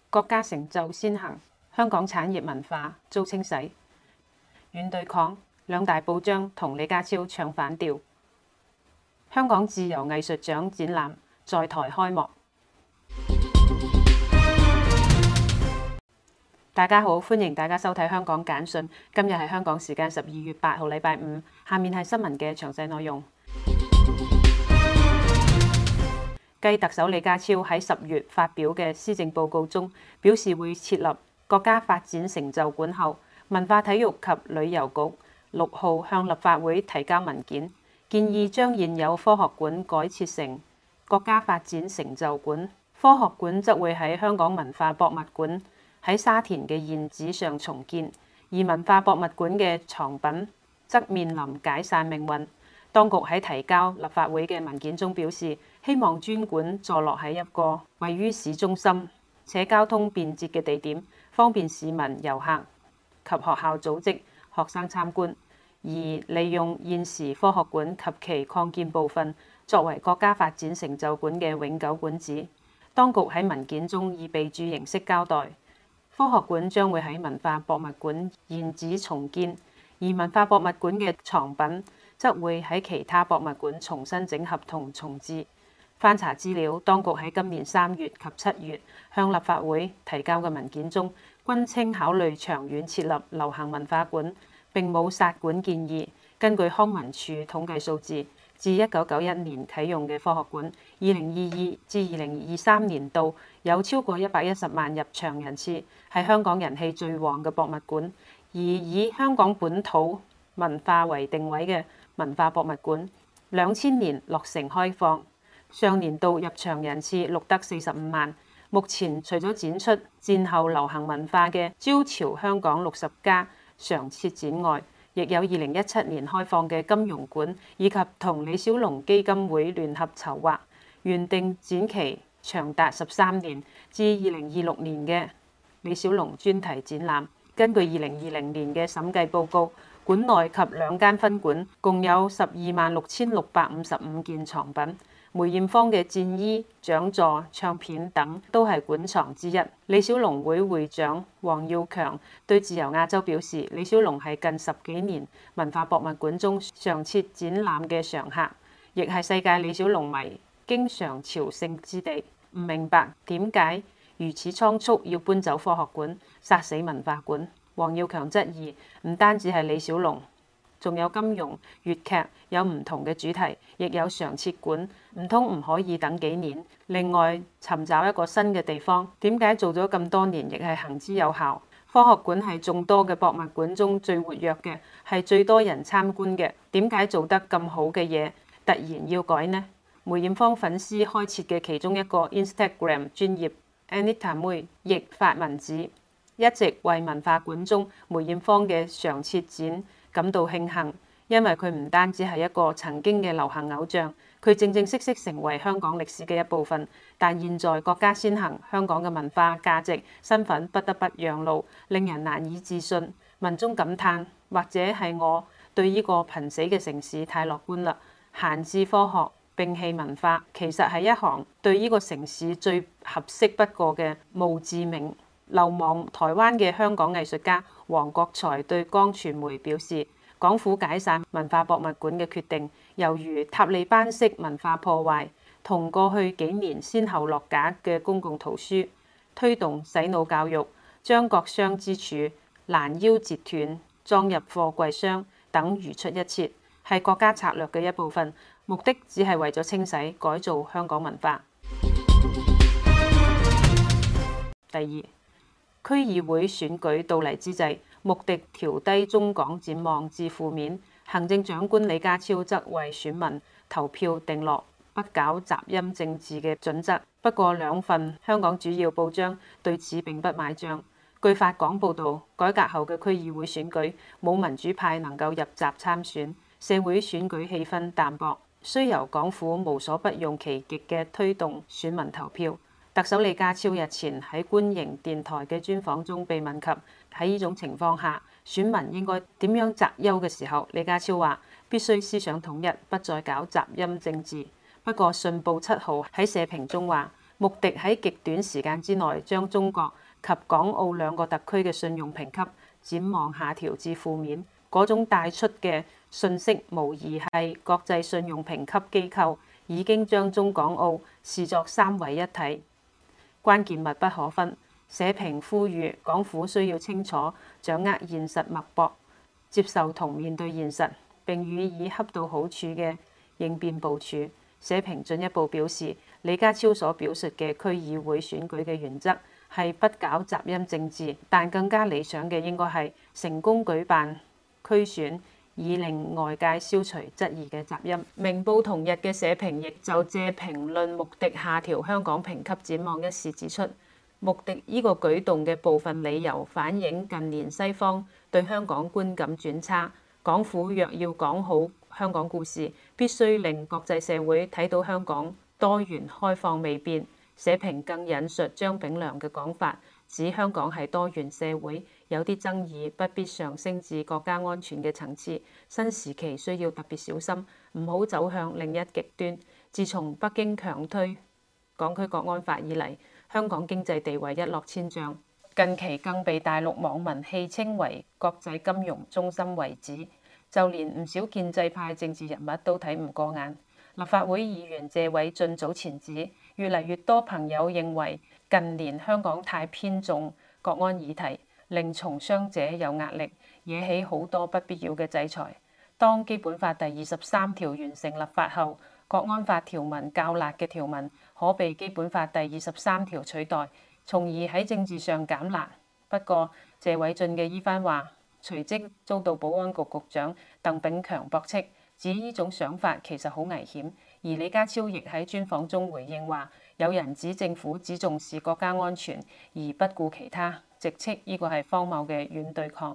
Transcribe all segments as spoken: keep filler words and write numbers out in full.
國家成就先行，香港產業文化遭清洗。軟對抗，兩大報章同李家超唱反調。香港自由藝術獎展覽在台開幕。大家好，歡迎大家收睇香港簡訊。今日係香港時間十二月八號，禮拜五。下面係新聞嘅詳細內容。繼特首李家超喺十月發表嘅施政報告中表示會設立國家發展成就館後，文化體育及旅遊局六號向立法會提交文件，建議將現有科學館改設成國家發展成就館，科學館則會喺香港文化博物館喺沙田嘅現址上重建，而文化博物館嘅藏品則面臨解散命運。當局喺提交立法會嘅文件中表示，希望專館坐落喺一個位於市中心且交通便捷嘅地點，方便市民、遊客及學校組織學生參觀，而利用現時科學館及其擴建部分作為國家發展成就館嘅永久館址。當局喺文件中以備註形式交代，科學館將會喺文化博物館現址重建，而文化博物館嘅藏品則會喺其他博物館重新整合同重置。翻查資料，當局喺今年三月及七月向立法會提交嘅文件中，均稱考慮長遠設立流行文化館，並冇殺館建議。根據康文署統計數字，自一九九一年啟用嘅科學館，二零二二至二零二三年度有超過一百一十萬入場人次，係香港人氣最旺嘅博物館。而以香港本土文化為定位嘅文化博物館，兩千年落成開放，上年度入場人次錄得四十五萬。目前除咗展出戰後流行文化嘅招潮香港六十家常設展外，亦有二零一七年開放嘅金融館，以及同李小龍基金會聯合籌劃，原定展期長達十三年至二零二六年嘅李小龍專題展覽。根據二零二零年嘅審計報告，館內及兩間分館共有十二萬六千六百五十五件藏品。梅艷芳嘅戰衣、獎座、唱片等都係館藏之一。李小龍會會長黃耀強對自由亞洲表示，李小龍係近十幾年文化博物館中常設展覽嘅常客，亦係世界李小龍迷經常朝聖之地。唔明白點解如此倉促要搬走科學館，殺死文化館。黃耀強質疑，唔單止係李小龍，仲有金庸、粵劇，有唔同嘅主題，亦有常設館，唔通唔可以等幾年？另外尋找一個新嘅地方，點解做咗咁多年，亦係行之有效？科學館係眾多嘅博物館中最活躍嘅，係最多人參觀嘅，點解做得咁好嘅嘢，突然要改呢？梅艷芳粉絲開設嘅其中一個 Instagram 專頁 Anita 妹亦發文指，一直為文化館中梅艷芳嘅常設展感到慶幸，因為佢唔單止係一個曾經嘅流行偶像，佢正正式式成為香港歷史嘅一部分。但現在國家先行，香港嘅文化價值身份不得不讓路，令人難以置信。民眾感嘆，或者係我對呢個瀕死嘅城市太樂觀啦。閒置科學，摒棄文化，其實係一行對呢個城市最合適不過嘅墓誌銘。流亡台灣嘅香港藝術家黃國財對光傳媒表示，港府解散文化博物館嘅決定，猶如塔利班式文化破壞，同過去幾年先後落架嘅公共圖書、推動洗腦教育、將各商之柱攔腰截斷、裝入貨櫃箱等如出一轍，係國家策略嘅一部分，目的只係為咗清洗、改造香港文化。第二，區議會選舉到嚟之際，穆迪調低中港展望至負面，行政長官李家超則為選民投票定落不搞雜音政治嘅準則。不過兩份香港主要報章對此並不買帳。據法港報導，改革後嘅區議會選舉冇民主派能夠入閘參選，社會選舉氣氛淡薄，需由港府無所不用其極嘅推動選民投票。特首李家超日前喺官營電台嘅專訪中被問及喺呢種情況下，選民應該點樣擇優嘅時候，李家超話必須思想統一，不再搞雜音政治。不過信報七號喺社評中話， 穆迪喺極短時間之內將中國及港澳兩個特區嘅信用評級展望下調至負面，嗰種帶出嘅訊息無疑係國際信用評級機構已經將中港澳視作三位一體，關鍵密不可分。社評呼籲港府需要清楚掌握現實脈搏，接受同面對現實，並予以恰到好處嘅應變部署。社評進一步表示，李家超所表述嘅區議會選舉嘅原則係不搞雜音政治，但更加理想嘅應該係成功舉辦區選，以令外界消除質疑嘅雜音。明報同日嘅社評亦就借評論穆迪下調香港評級展望一事指出，穆迪呢個舉動嘅部分理由反映近年西方對香港觀感轉差，港府若要講好香港故事，必須令國際社會睇到香港多元開放未變。社評更引述張炳良嘅講法，指香港係多元社會，有啲爭議不必上升至國家安全嘅層次，新時期需要特別小心，唔好走向另一極端。自從北京強推港區國安法以嚟，香港經濟地位一落千丈，近期更被大陸網民戲稱為國際金融中心遺址，就連唔少建制派政治人物都睇唔過眼。立法會議員謝偉俊早前指，越嚟越多朋友認為近年香港太偏重國安議題，令從商者有壓力，惹起好多不必要嘅制裁。當基本法第二十三條完成立法後，國安法條文較辣嘅條文可被基本法第二十三條取代，從而喺政治上減辣。不過謝偉俊嘅依番話隨即遭到保安局局長鄧炳強駁斥，指呢種想法其實好危險。而李家超亦喺專訪中回應話，有人指政府只重視國家安全而不顧其他，直斥呢個係荒謬嘅軟對抗。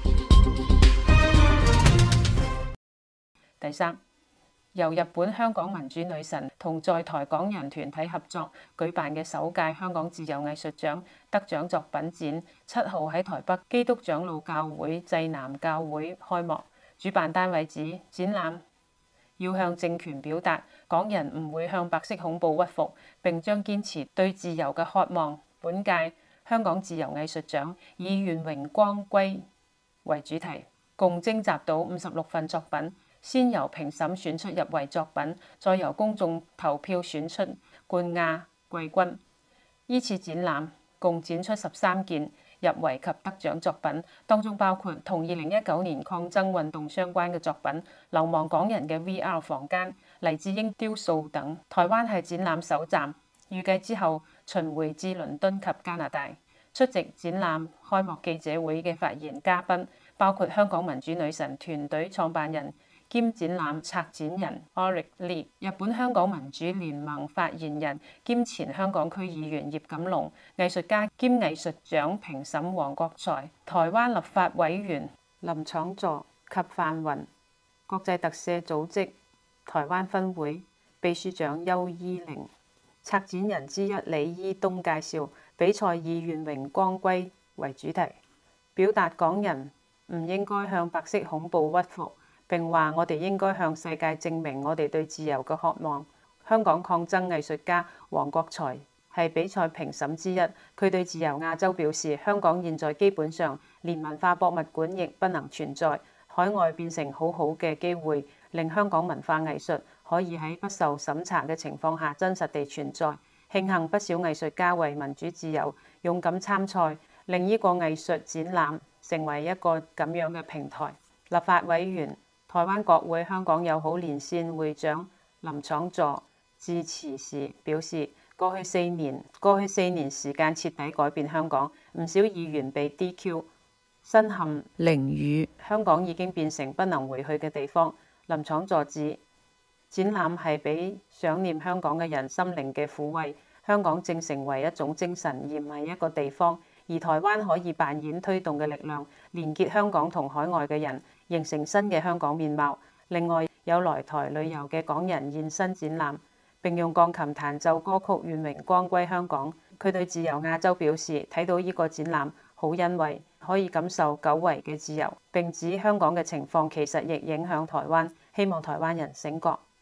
第三，由日本香港民主女神同在台港人團體合作舉辦嘅首屆香港自由藝術獎得獎作品展，七號喺台北基督長老教會濟南教會開幕。主辦單位指展覽要向政權表達港人唔會向白色恐怖屈服，並將堅持對自由嘅渴望。本屆香港自由藝術獎以願榮光歸為主題，共徵集到五十六份作品，先由評審選出入圍作品，再由公眾投票選出冠亞季軍。依次展覽共展出十三件入圍及得獎作品，當中包括同二零一九年抗爭運動相關嘅作品《流亡港人嘅 V R 房間》、黎智英雕塑等。台灣係展覽首站，預計之後巡迴至倫敦及加拿大。出席展覽開幕記者會嘅發言嘉賓包括香港民主女神團隊創辦人兼展覽策展人 Oric Lee、日本香港民主聯盟發言人兼前香港區議員葉錦龍、藝術家兼藝術獎評審黃國財、台灣立法委員林昶佐及范雲、國際特赦組織台灣分會秘書長邱依玲。策展人之一李依東介紹，比賽以願榮光歸為主題，表達港人唔應該向白色恐怖屈服，並話我哋應該向世界證明我哋對自由嘅渴望。香港抗爭藝術家黃國財係比賽評審之一，佢對自由亞洲表示，香港現在基本上連文化博物館亦不能存在，海外變成好好嘅機會，令香港文化藝術可以喺不受審查嘅情況下真實地存在。慶幸不少藝術家為民主自由勇敢參賽，令呢個藝術展覽成為一個咁樣嘅平台。立法委員台灣國會香港友好連線會長林昶佐致辭時表示，過去四年過去四年時間徹底改變香港，唔少議員被 D Q， 身陷囹圄，香港已經變成不能回去嘅地方。林昶佐指展覽係俾想念香港嘅人心靈嘅撫慰，香港正成為一種精神而唔係一個地方，而台灣可以扮演推動嘅力量，連結香港同海外嘅人，形成新嘅香港面貌。另外有來台旅遊嘅港人現身展覽，並用鋼琴彈奏歌曲《願榮光歸香港》。佢對自由亞洲表示，睇到呢個展覽好欣慰，可以感受久違嘅自由。並指香港嘅情況其實亦影響台灣，希望台灣人醒覺。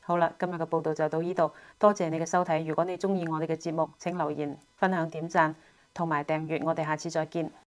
好啦，今日嘅報道就到呢度，多謝你嘅收睇。如果你鍾意我哋嘅節目，請留言、分享、點讚同埋訂閱，我哋下次再見。